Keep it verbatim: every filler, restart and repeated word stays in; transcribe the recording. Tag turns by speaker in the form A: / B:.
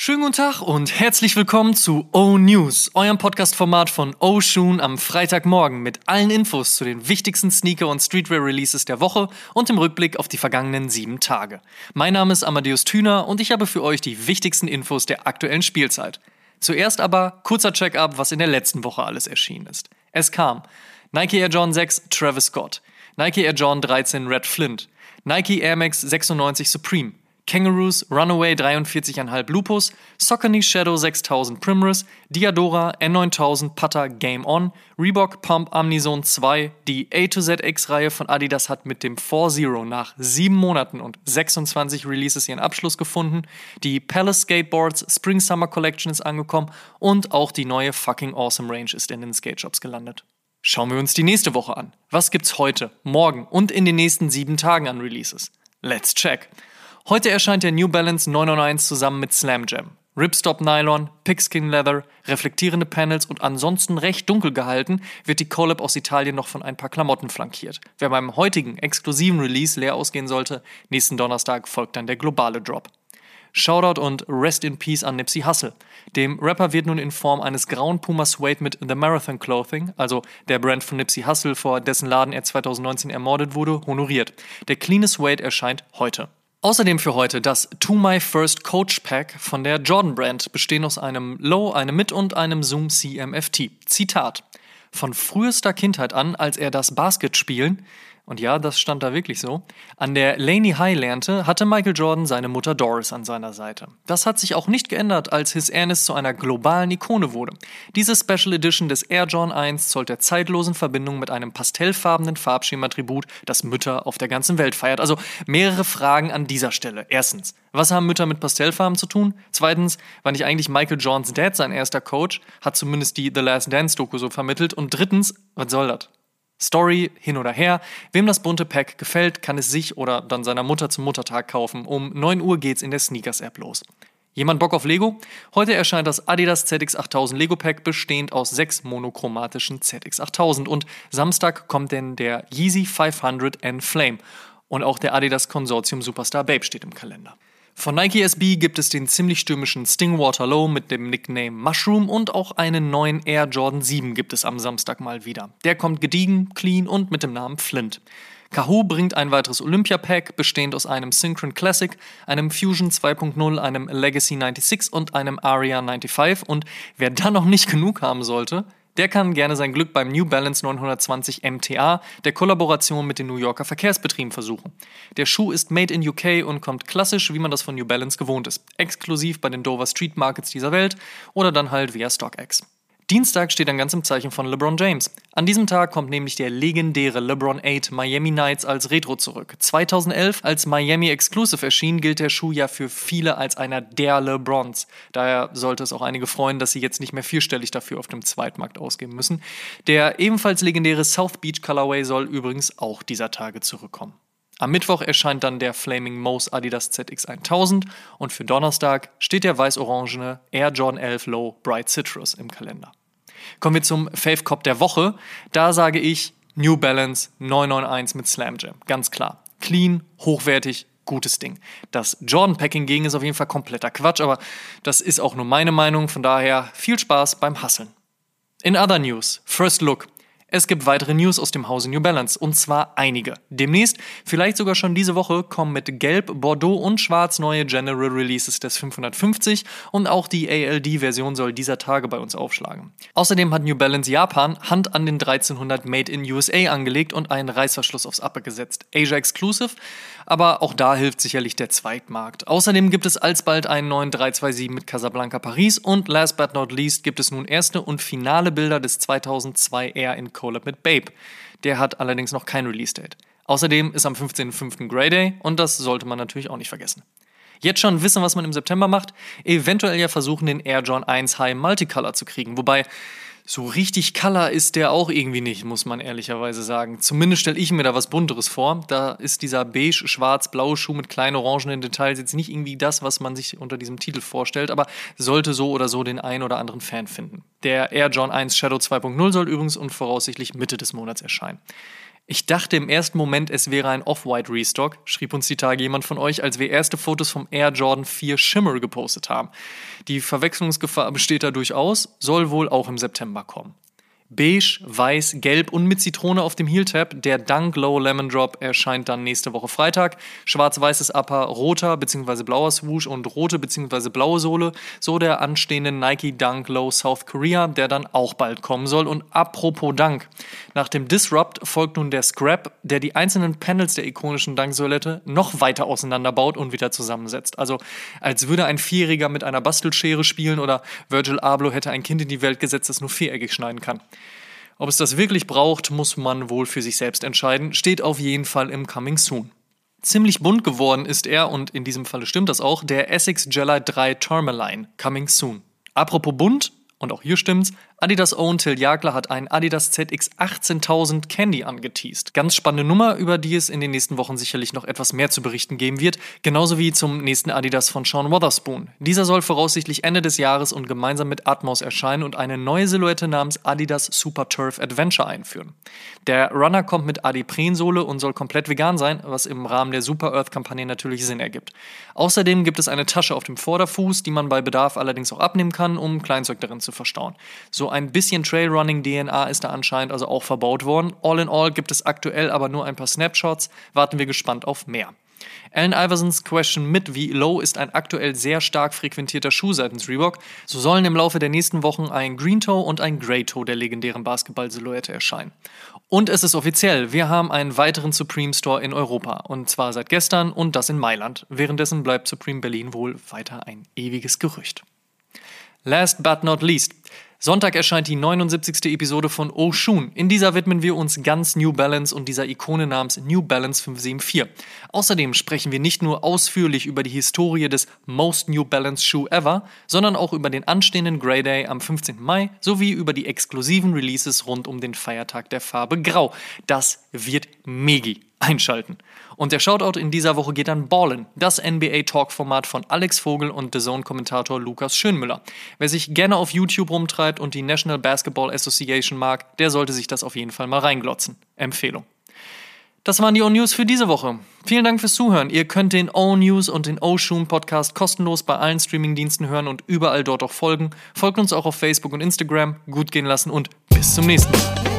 A: Schönen guten Tag und herzlich willkommen zu O-News, eurem Podcast-Format von O-Shoon am Freitagmorgen mit allen Infos zu den wichtigsten Sneaker- und Streetwear-Releases der Woche und im Rückblick auf die vergangenen sieben Tage. Mein Name ist Amadeus Thüner und ich habe für euch die wichtigsten Infos der aktuellen Spielzeit. Zuerst aber kurzer Check-up, was in der letzten Woche alles erschienen ist. Es kam Nike Air Jordan sechs Travis Scott, Nike Air Jordan dreizehn Red Flint, Nike Air Max sechsundneunzig Supreme, Kangaroos Runaway dreiundvierzig Komma fünf Lupus, Saucony Shadow sechstausend Primrose, Diadora N neuntausend Putter Game On, Reebok Pump Omnizone zwei, die A to Z X-Reihe von Adidas hat mit dem vier Zero nach sieben Monaten und sechsundzwanzig Releases ihren Abschluss gefunden, die Palace Skateboards Spring Summer Collection ist angekommen und auch die neue Fucking Awesome Range ist in den Skate-Shops gelandet. Schauen wir uns die nächste Woche an. Was gibt's heute, morgen und in den nächsten sieben Tagen an Releases? Let's check! Heute erscheint der New Balance neun neun eins zusammen mit Slam Jam. Ripstop Nylon, Pigskin Leather, reflektierende Panels und ansonsten recht dunkel gehalten, wird die Collab aus Italien noch von ein paar Klamotten flankiert. Wer beim heutigen exklusiven Release leer ausgehen sollte, nächsten Donnerstag folgt dann der globale Drop. Shoutout und Rest in Peace an Nipsey Hussle. Dem Rapper wird nun in Form eines grauen Puma Suede mit The Marathon Clothing, also der Brand von Nipsey Hussle, vor dessen Laden er zweitausendneunzehn ermordet wurde, honoriert. Der cleane Suede erscheint heute. Außerdem für heute das To My First Coach Pack von der Jordan Brand, bestehen aus einem Low, einem Mid und einem Zoom C M F T. Zitat: Von frühester Kindheit an, als er das Basketspielen, und ja, das stand da wirklich so, an der Laney High lernte, hatte Michael Jordan seine Mutter Doris an seiner Seite. Das hat sich auch nicht geändert, als His Airness zu einer globalen Ikone wurde. Diese Special Edition des Air Jordan eins zollt der zeitlosen Verbindung mit einem pastellfarbenen Farbschema Tribut, das Mütter auf der ganzen Welt feiert. Also mehrere Fragen an dieser Stelle. Erstens, was haben Mütter mit Pastellfarben zu tun? Zweitens, war nicht eigentlich Michael Jordans Dad sein erster Coach? Hat zumindest die The Last Dance Doku so vermittelt. Und drittens, was soll das? Story, hin oder her, wem das bunte Pack gefällt, kann es sich oder dann seiner Mutter zum Muttertag kaufen. Um neun Uhr geht's in der Sneakers-App los. Jemand Bock auf Lego? Heute erscheint das Adidas Z X achttausend Lego Pack, bestehend aus sechs monochromatischen Z X achttausend. Und Samstag kommt denn der Yeezy fünfhundert N Flame. Und auch der Adidas Consortium Superstar Babe steht im Kalender. Von Nike S B gibt es den ziemlich stürmischen Stingwater Low mit dem Nickname Mushroom und auch einen neuen Air Jordan sieben gibt es am Samstag mal wieder. Der kommt gediegen, clean und mit dem Namen Flint. Kahoo bringt ein weiteres Olympia-Pack, bestehend aus einem Synchron Classic, einem Fusion zwei Punkt null, einem Legacy sechsundneunzig und einem Aria fünfundneunzig. Und wer da noch nicht genug haben sollte, der kann gerne sein Glück beim New Balance neunhundertzwanzig M T A, der Kollaboration mit den New Yorker Verkehrsbetrieben, versuchen. Der Schuh ist made in U K und kommt klassisch, wie man das von New Balance gewohnt ist. Exklusiv bei den Dover Street Markets dieser Welt oder dann halt via StockX. Dienstag steht dann ganz im Zeichen von LeBron James. An diesem Tag kommt nämlich der legendäre LeBron acht Miami Nights als Retro zurück. zweitausendelf, als Miami Exclusive erschien, gilt der Schuh ja für viele als einer der LeBrons. Daher sollte es auch einige freuen, dass sie jetzt nicht mehr vierstellig dafür auf dem Zweitmarkt ausgeben müssen. Der ebenfalls legendäre South Beach Colorway soll übrigens auch dieser Tage zurückkommen. Am Mittwoch erscheint dann der Flaming Moose Adidas Z X tausend und für Donnerstag steht der weiß-orangene Air Jordan elf Low Bright Citrus im Kalender. Kommen wir zum Fave Cop der Woche. Da sage ich New Balance neun neun eins mit Slam Jam. Ganz klar. Clean, hochwertig, gutes Ding. Das Jordan Pack hingegen ist auf jeden Fall kompletter Quatsch, aber das ist auch nur meine Meinung. Von daher viel Spaß beim Hustlen. In other news, First Look. Es gibt weitere News aus dem Hause New Balance, und zwar einige. Demnächst, vielleicht sogar schon diese Woche, kommen mit Gelb, Bordeaux und Schwarz neue General Releases des fünfhundertfünfzig und auch die A L D-Version soll dieser Tage bei uns aufschlagen. Außerdem hat New Balance Japan Hand an den dreizehnhundert Made in U S A angelegt und einen Reißverschluss aufs Upper gesetzt. Asia Exclusive, aber auch da hilft sicherlich der Zweitmarkt. Außerdem gibt es alsbald einen neuen drei zwei sieben mit Casablanca Paris und last but not least gibt es nun erste und finale Bilder des zweitausendzwei Air in Collab mit Babe. Der hat allerdings noch kein Release-Date. Außerdem ist am fünfzehnten fünften Grey Day und das sollte man natürlich auch nicht vergessen. Jetzt schon wissen, was man im September macht? Eventuell ja versuchen, den Air Jordan eins High Multicolor zu kriegen, wobei so richtig Color ist der auch irgendwie nicht, muss man ehrlicherweise sagen. Zumindest stelle ich mir da was Bunteres vor. Da ist dieser beige-schwarz-blaue Schuh mit kleinen orangenen Details jetzt nicht irgendwie das, was man sich unter diesem Titel vorstellt, aber sollte so oder so den einen oder anderen Fan finden. Der Air Jordan eins Shadow zwei Punkt null soll übrigens und voraussichtlich Mitte des Monats erscheinen. Ich dachte im ersten Moment, es wäre ein Off-White-Restock, schrieb uns die Tage jemand von euch, als wir erste Fotos vom Air Jordan vier Shimmer gepostet haben. Die Verwechslungsgefahr besteht da durchaus, soll wohl auch im September kommen. Beige, weiß, gelb und mit Zitrone auf dem Heel-Tab. Der Dunk Low Lemon Drop erscheint dann nächste Woche Freitag. Schwarz-weißes Upper, roter bzw. blauer Swoosh und rote bzw. blaue Sohle. So der anstehende Nike Dunk Low South Korea, der dann auch bald kommen soll. Und apropos Dunk. Nach dem Disrupt folgt nun der Scrap, der die einzelnen Panels der ikonischen Dunk-Silhouette noch weiter auseinanderbaut und wieder zusammensetzt. Also als würde ein Vierjähriger mit einer Bastelschere spielen oder Virgil Abloh hätte ein Kind in die Welt gesetzt, das nur viereckig schneiden kann. Ob es das wirklich braucht, muss man wohl für sich selbst entscheiden, steht auf jeden Fall im Coming Soon. Ziemlich bunt geworden ist er, und in diesem Falle stimmt das auch, der Essex Gelite drei Tourmaline, Coming Soon. Apropos bunt, und auch hier stimmt's, Adidas Own Till Jagler hat einen Adidas Z X achtzehntausend Candy angeteased. Ganz spannende Nummer, über die es in den nächsten Wochen sicherlich noch etwas mehr zu berichten geben wird, genauso wie zum nächsten Adidas von Sean Wotherspoon. Dieser soll voraussichtlich Ende des Jahres und gemeinsam mit Atmos erscheinen und eine neue Silhouette namens Adidas Super Turf Adventure einführen. Der Runner kommt mit Adiprensohle und soll komplett vegan sein, was im Rahmen der Super Earth-Kampagne natürlich Sinn ergibt. Außerdem gibt es eine Tasche auf dem Vorderfuß, die man bei Bedarf allerdings auch abnehmen kann, um Kleinzeug darin zu verstauen. So ein bisschen Trailrunning-D N A ist da anscheinend also auch verbaut worden. All in all gibt es aktuell aber nur ein paar Snapshots. Warten wir gespannt auf mehr. Allen Iversons Question mit wie Low ist ein aktuell sehr stark frequentierter Schuh seitens Reebok. So sollen im Laufe der nächsten Wochen ein Green Toe und ein Grey Toe der legendären Basketball-Silhouette erscheinen. Und es ist offiziell, wir haben einen weiteren Supreme Store in Europa. Und zwar seit gestern und das in Mailand. Währenddessen bleibt Supreme Berlin wohl weiter ein ewiges Gerücht. Last but not least. Sonntag erscheint die neunundsiebzigste Episode von Oshun. In dieser widmen wir uns ganz New Balance und dieser Ikone namens New Balance fünf sieben vier. Außerdem sprechen wir nicht nur ausführlich über die Historie des Most New Balance Shoe Ever, sondern auch über den anstehenden Grey Day am fünfzehnten Mai sowie über die exklusiven Releases rund um den Feiertag der Farbe Grau. Das wird megi. Einschalten. Und der Shoutout in dieser Woche geht an Ballin, das N B A-Talk-Format von Alex Vogel und D A Z N-Kommentator Lukas Schönmüller. Wer sich gerne auf YouTube rumtreibt und die National Basketball Association mag, der sollte sich das auf jeden Fall mal reinglotzen. Empfehlung. Das waren die O-News für diese Woche. Vielen Dank fürs Zuhören. Ihr könnt den O-News und den O-Shoon-Podcast kostenlos bei allen Streamingdiensten hören und überall dort auch folgen. Folgt uns auch auf Facebook und Instagram. Gut gehen lassen und bis zum nächsten Mal.